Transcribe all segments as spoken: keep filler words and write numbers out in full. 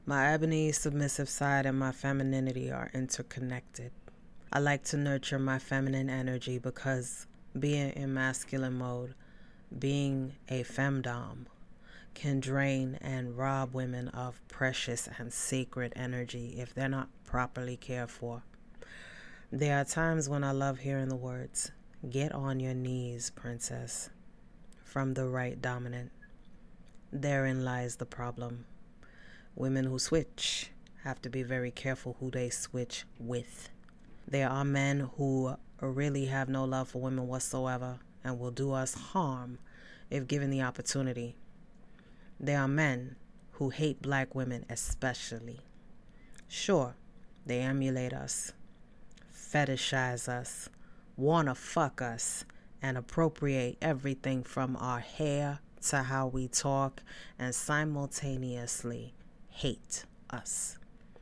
My ebony submissive side and my femininity are interconnected. I like to nurture my feminine energy because being in masculine mode, being a femdom, can drain and rob women of precious and sacred energy if they're not properly cared for. There are times when I love hearing the words, "Get on your knees, princess," from the right dominant. Therein lies the problem. Women who switch have to be very careful who they switch with. There are men who really have no love for women whatsoever and will do us harm if given the opportunity. There are men who hate black women especially. Sure, they emulate us, fetishize us, wanna fuck us, and appropriate everything from our hair to how we talk, and simultaneously hate us.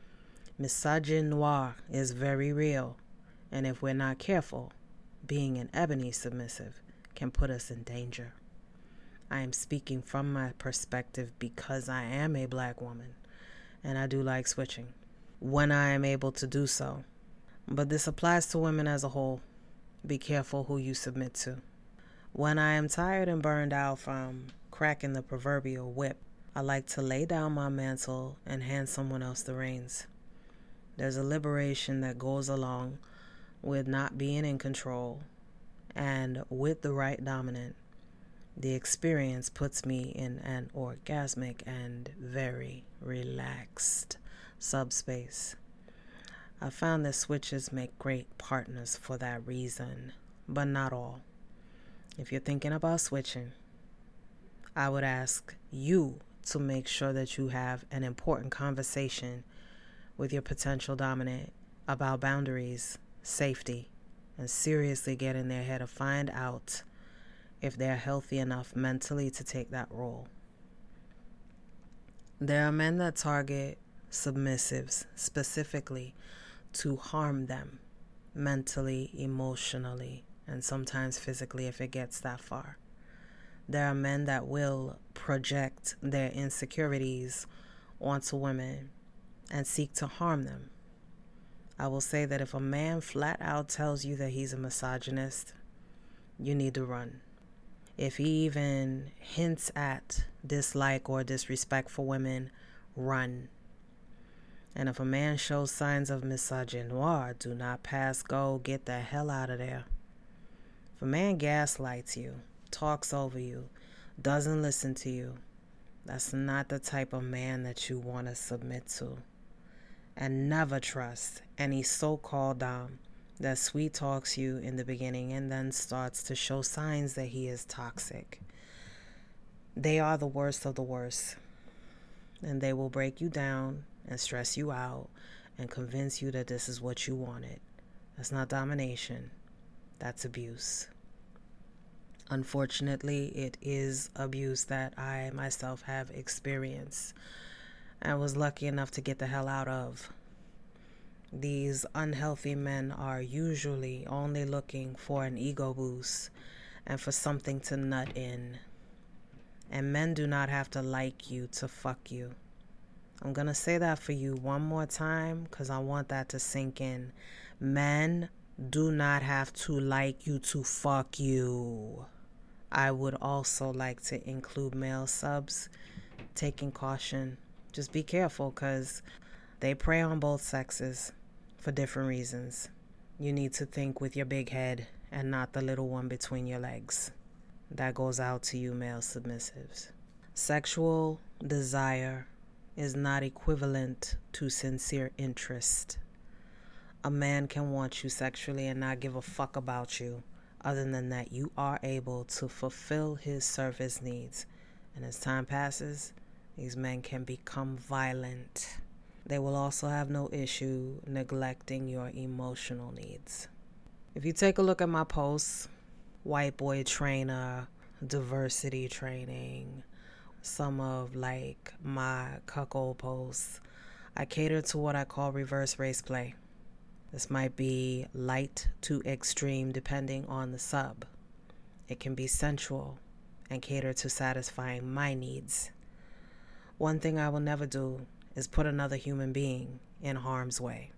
Misogynoir is very real, and if we're not careful, being an ebony submissive can put us in danger. I am speaking from my perspective because I am a black woman, and I do like switching when I am able to do so. But this applies to women as a whole. Be careful who you submit to. When I am tired and burned out from cracking the proverbial whip, I like to lay down my mantle and hand someone else the reins. There's a liberation that goes along with not being in control, and with the right dominant, the experience puts me in an orgasmic and very relaxed subspace. I found that switches make great partners for that reason, but not all. If you're thinking about switching, I would ask you to make sure that you have an important conversation with your potential dominant about boundaries, safety, and seriously get in their head to find out if they're healthy enough mentally to take that role. There are men that target submissives specifically to harm them mentally, emotionally, and sometimes physically if it gets that far. There are men that will project their insecurities onto women and seek to harm them. I will say that if a man flat out tells you that he's a misogynist, you need to run. If he even hints at dislike or disrespect for women, run. And if a man shows signs of misogynoir, do not pass go, get the hell out of there. If a man gaslights you, talks over you, doesn't listen to you, that's not the type of man that you want to submit to. And never trust any so-called dom that sweet talks you in the beginning and then starts to show signs that he is toxic. They are the worst of the worst, and they will break you down and stress you out and convince you that this is what you wanted. That's not domination. That's abuse. Unfortunately, it is abuse that I myself have experienced and was lucky enough to get the hell out of. These unhealthy men are usually only looking for an ego boost and for something to nut in. And men do not have to like you to fuck you. I'm going to say that for you one more time because I want that to sink in. Men do not have to like you to fuck you. I would also like to include male subs. Taking caution. Just be careful because they prey on both sexes for different reasons. You need to think with your big head and not the little one between your legs. That goes out to you male submissives. Sexual desire is not equivalent to sincere interest. A man can want you sexually and not give a fuck about you, other than that you are able to fulfill his surface needs. And as time passes, these men can become violent. They will also have no issue neglecting your emotional needs. If you take a look at my posts, white boy trainer, diversity training, some of like my cuckold posts, I cater to what I call reverse race play. This might be light to extreme depending on the sub. It can be sensual and cater to satisfying my needs. One thing I will never do is put another human being in harm's way.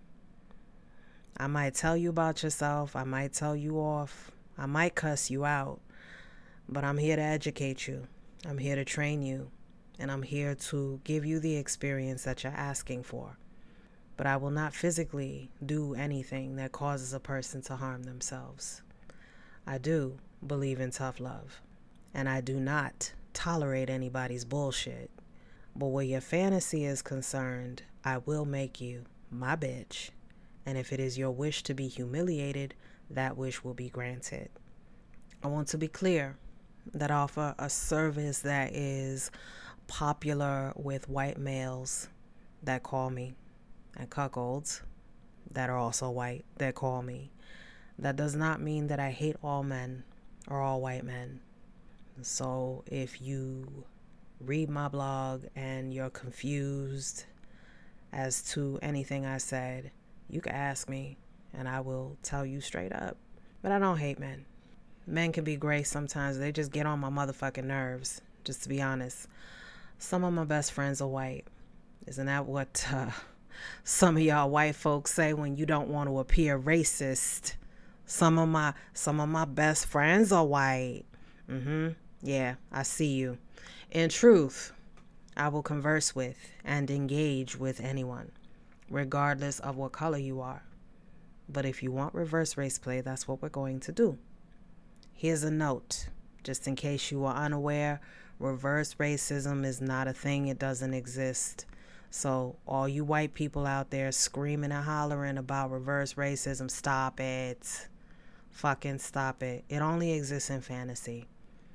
I might tell you about yourself. I might tell you off. I might cuss you out. But I'm here to educate you. I'm here to train you. And I'm here to give you the experience that you're asking for. But I will not physically do anything that causes a person to harm themselves. I do believe in tough love. And I do not tolerate anybody's bullshit. But where your fantasy is concerned, I will make you my bitch. And if it is your wish to be humiliated, that wish will be granted. I want to be clear that I offer a service that is popular with white males that call me, and cuckolds that are also white that call me. That does not mean that I hate all men or all white men. So if you read my blog and you're confused as to anything I said, you can ask me and I will tell you straight up. But I don't hate men. Men can be great sometimes. They just get on my motherfucking nerves, just to be honest. Some of my best friends are white. Isn't that what uh, some of y'all white folks say when you don't want to appear racist? Some of my some of my best friends are white. Mm-hmm. Yeah, I see you. In truth, I will converse with and engage with anyone, regardless of what color you are. But if you want reverse race play, that's what we're going to do. Here's a note, just in case you are unaware, reverse racism is not a thing. It doesn't exist. So all you white people out there screaming and hollering about reverse racism, stop it. Fucking stop it. It only exists in fantasy.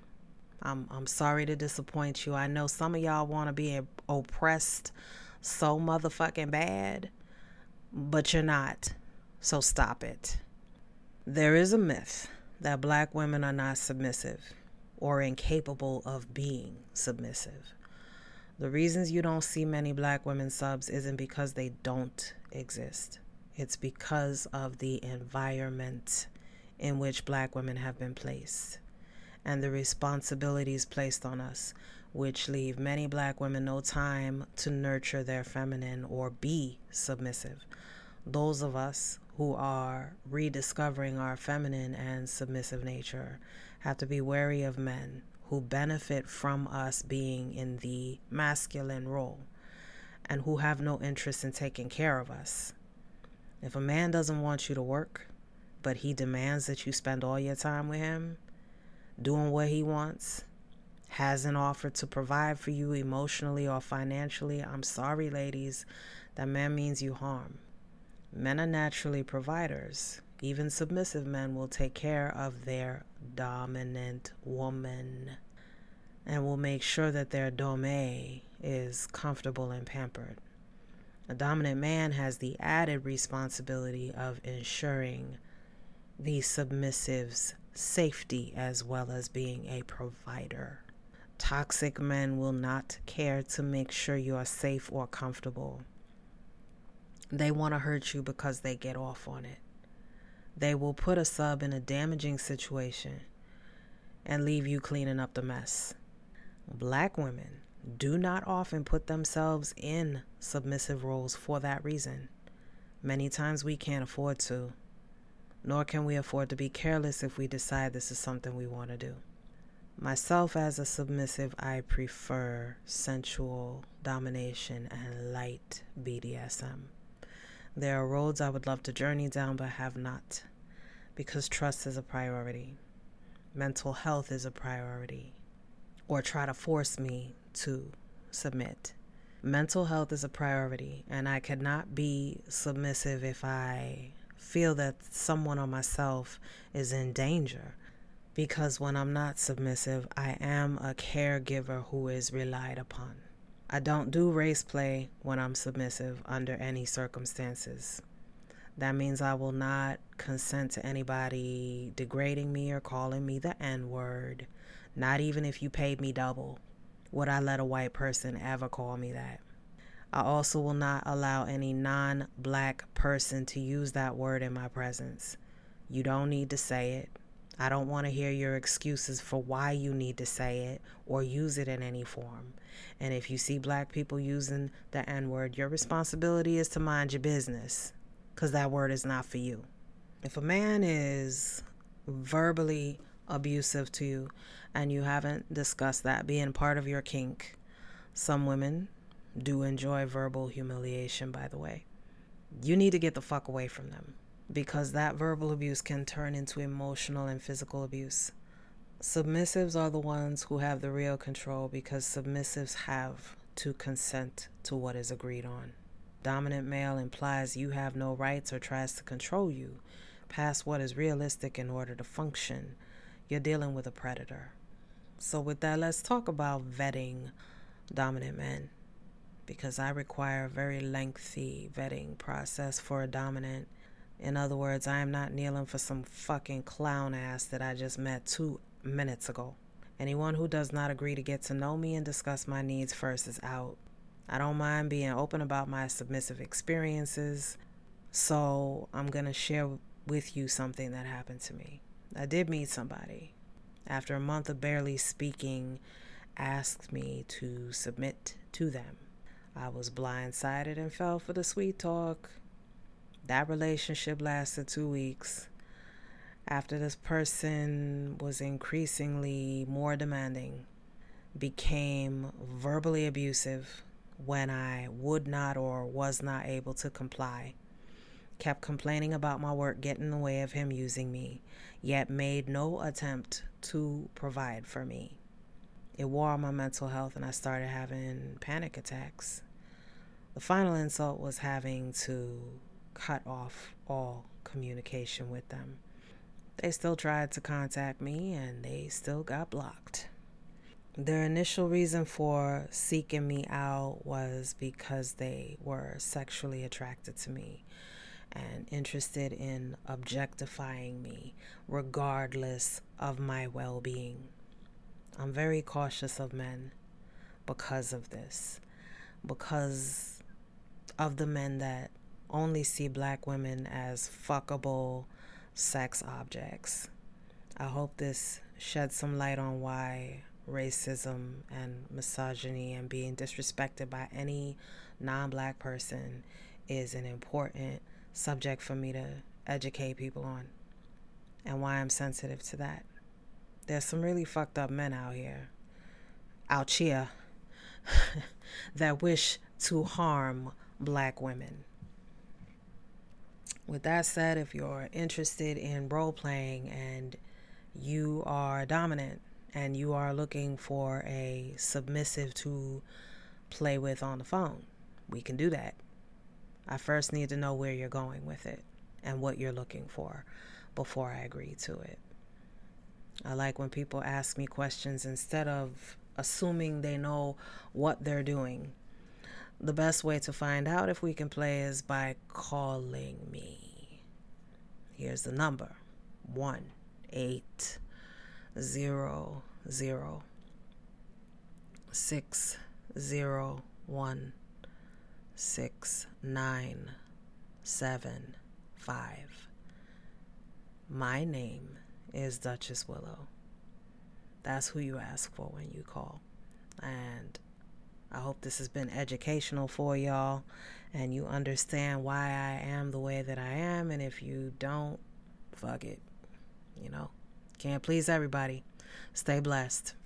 I'm I'm sorry to disappoint you. I know some of y'all want to be oppressed so motherfucking bad, but you're not. So stop it. There is a myth that black women are not submissive or incapable of being submissive. The reasons you don't see many black women subs isn't because they don't exist. It's because of the environment in which black women have been placed and the responsibilities placed on us, which leave many black women no time to nurture their feminine or be submissive. Those of us who are rediscovering our feminine and submissive nature have to be wary of men who benefit from us being in the masculine role and who have no interest in taking care of us. If a man doesn't want you to work, but he demands that you spend all your time with him, doing what he wants, hasn't offered to provide for you emotionally or financially, I'm sorry, ladies, that man means you harm. Men are naturally providers. Even submissive men will take care of their dominant woman and will make sure that their dome is comfortable and pampered. A dominant man has the added responsibility of ensuring the submissive's safety as well as being a provider. Toxic men will not care to make sure you are safe or comfortable. They want to hurt you because they get off on it. They will put a sub in a damaging situation and leave you cleaning up the mess. Black women do not often put themselves in submissive roles for that reason. Many times we can't afford to, nor can we afford to be careless if we decide this is something we want to do. Myself as a submissive, I prefer sensual domination and light B D S M. There are roads I would love to journey down but have not, because trust is a priority. Mental health is a priority, or try to force me to submit. Mental health is a priority, and I cannot be submissive if I feel that someone or myself is in danger. Because when I'm not submissive, I am a caregiver who is relied upon. I don't do race play when I'm submissive under any circumstances. That means I will not consent to anybody degrading me or calling me the N-word. Not even if you paid me double would I let a white person ever call me that. I also will not allow any non-black person to use that word in my presence. You don't need to say it. I don't want to hear your excuses for why you need to say it or use it in any form. And if you see black people using the N-word, your responsibility is to mind your business, because that word is not for you. If a man is verbally abusive to you and you haven't discussed that being part of your kink, some women do enjoy verbal humiliation, by the way, you need to get the fuck away from them, because that verbal abuse can turn into emotional and physical abuse. Submissives are the ones who have the real control, because submissives have to consent to what is agreed on. Dominant male implies you have no rights or tries to control you past what is realistic in order to function. You're dealing with a predator. So with that, let's talk about vetting dominant men, because I require a very lengthy vetting process for a dominant. In other words, I am not kneeling for some fucking clown ass that I just met two minutes ago. Anyone who does not agree to get to know me and discuss my needs first is out. I don't mind being open about my submissive experiences, so I'm going to share with you something that happened to me. I did meet somebody. After a month of barely speaking, asked me to submit to them. I was blindsided and fell for the sweet talk. That relationship lasted two weeks. After this person was increasingly more demanding, became verbally abusive when I would not or was not able to comply, kept complaining about my work getting in the way of him using me, yet made no attempt to provide for me. It wore on my mental health and I started having panic attacks. The final insult was having to cut off all communication with them. They still tried to contact me and they still got blocked. Their initial reason for seeking me out was because they were sexually attracted to me and interested in objectifying me regardless of my well-being. I'm very cautious of men because of this, because of the men that only see black women as fuckable sex objects. I hope this sheds some light on why racism and misogyny and being disrespected by any non-black person is an important subject for me to educate people on, and why I'm sensitive to that. There's some really fucked up men out here, out here, that wish to harm black women. With that said, if you're interested in role playing and you are dominant and you are looking for a submissive to play with on the phone, we can do that. I first need to know where you're going with it and what you're looking for before I agree to it. I like when people ask me questions instead of assuming they know what they're doing. The best way to find out if we can play is by calling me. Here's the number: one eight zero zero six zero one six nine seven five. My name is Duchess Willow. That's who you ask for when you call. And I hope this has been educational for y'all and you understand why I am the way that I am. And if you don't, fuck it. You know, can't please everybody. Stay blessed.